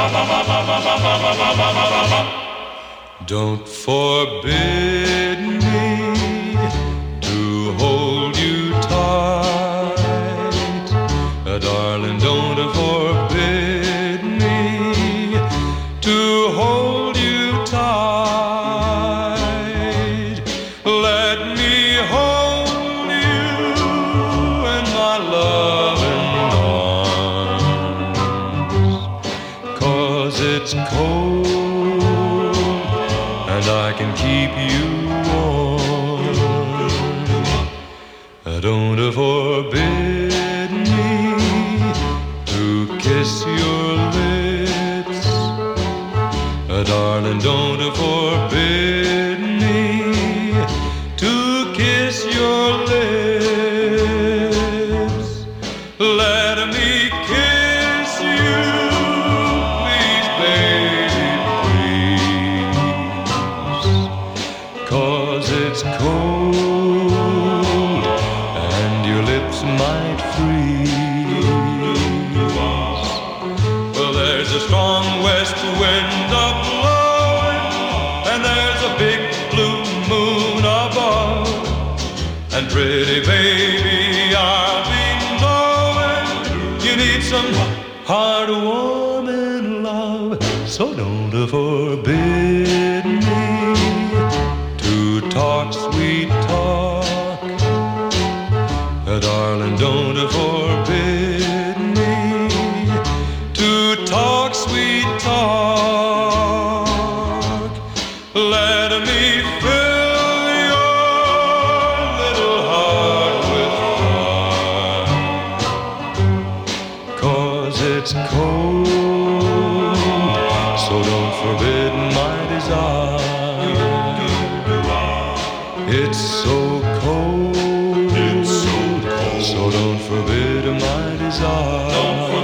Don't forbid me to hold you tight, darling, don't forbid me to hold you tight. Let me hold you in my loving arms, 'cause it's cold and I can keep you warm. Don't forbid me to kiss your lips, darling, don't forbid me to kiss your lips. Let me kiss you, please, baby, please, 'cause it's cold and your lips might freeze. Well, there's a strong west wind a-blowing, and there's a big blue moon above, and pretty baby, I'll be knowing you need some heart-warming love. So don't forbid me to talk sweet talk, darling, don't forbid me to talk sweet talk. Let me fill your little heart with fun, 'cause it's cold, so don't forbid my desire. It's so cold, so don't forbid my desire.